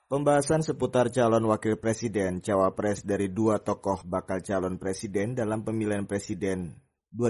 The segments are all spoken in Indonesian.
Pembahasan seputar calon wakil presiden, cawapres dari dua tokoh bakal calon presiden dalam pemilihan presiden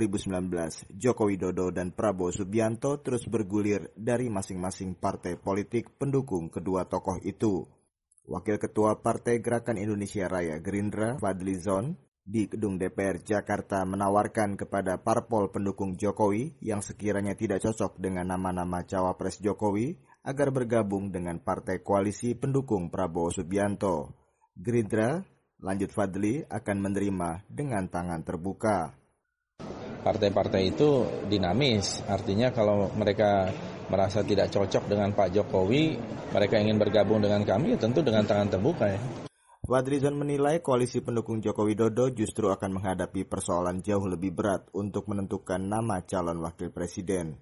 2019, Joko Widodo dan Prabowo Subianto terus bergulir dari masing-masing partai politik pendukung kedua tokoh itu. Wakil Ketua Partai Gerakan Indonesia Raya Gerindra, Fadly Zon, di Gedung DPR Jakarta menawarkan kepada parpol pendukung Jokowi yang sekiranya tidak cocok dengan nama-nama cawapres Jokowi agar bergabung dengan partai koalisi pendukung Prabowo Subianto. Gerindra, lanjut Fadly, akan menerima dengan tangan terbuka. Partai-partai itu dinamis, artinya kalau mereka merasa tidak cocok dengan Pak Jokowi, mereka ingin bergabung dengan kami, ya tentu dengan tangan terbuka ya. Fadlizon menilai koalisi pendukung Joko Widodo justru akan menghadapi persoalan jauh lebih berat untuk menentukan nama calon wakil presiden.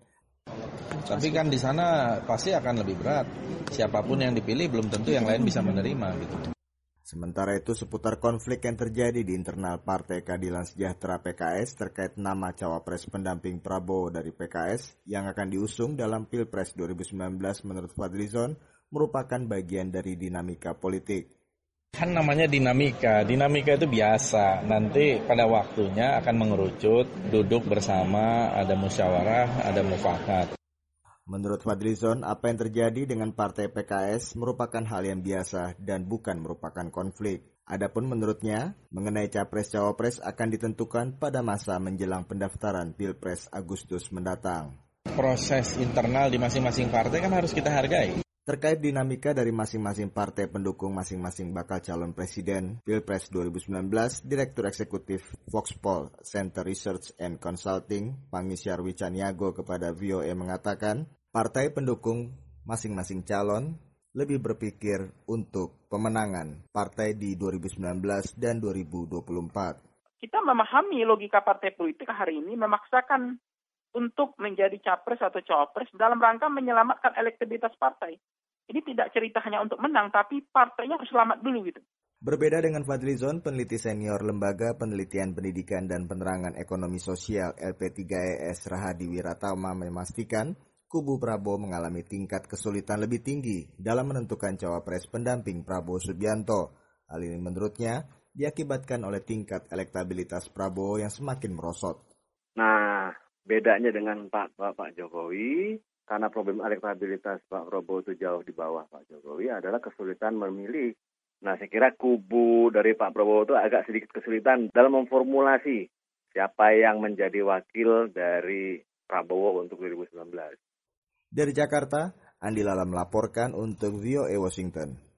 Tapi kan di sana pasti akan lebih berat. Siapapun yang dipilih belum tentu yang lain bisa menerima gitu. Sementara itu seputar konflik yang terjadi di internal Partai Keadilan Sejahtera PKS terkait nama cawapres pendamping Prabowo dari PKS yang akan diusung dalam Pilpres 2019 menurut Fadlizon merupakan bagian dari dinamika politik. Kan namanya dinamika itu biasa. Nanti pada waktunya akan mengerucut, duduk bersama, ada musyawarah, ada mufakat. Menurut Fadlizon, apa yang terjadi dengan Partai PKS merupakan hal yang biasa dan bukan merupakan konflik. Adapun menurutnya, mengenai capres-cawapres akan ditentukan pada masa menjelang pendaftaran Pilpres Agustus mendatang. Proses internal di masing-masing partai kan harus kita hargai. Terkait dinamika dari masing-masing partai pendukung masing-masing bakal calon presiden Pilpres 2019, Direktur Eksekutif Voxpol Center Research and Consulting, Pangisyar Wicaniago kepada VOA mengatakan, partai pendukung masing-masing calon lebih berpikir untuk pemenangan partai di 2019 dan 2024. Kita memahami logika partai politik hari ini memaksakan untuk menjadi capres atau cawapres dalam rangka menyelamatkan elektabilitas partai. Ini tidak cerita hanya untuk menang, tapi partainya harus selamat dulu gitu. Berbeda dengan Fadlizon, peneliti senior Lembaga Penelitian Pendidikan dan Penerangan Ekonomi Sosial LP3ES Rahadi Wiratama memastikan kubu Prabowo mengalami tingkat kesulitan lebih tinggi dalam menentukan cawapres pendamping Prabowo Subianto. Hal ini menurutnya diakibatkan oleh tingkat elektabilitas Prabowo yang semakin merosot. Nah, bedanya dengan Pak Jokowi, karena problem elektabilitas Pak Prabowo itu jauh di bawah Pak Jokowi adalah kesulitan memilih. Nah, saya kira kubu dari Pak Prabowo itu agak sedikit kesulitan dalam memformulasi siapa yang menjadi wakil dari Prabowo untuk 2019. Dari Jakarta, Andi Lala melaporkan untuk VOA Washington.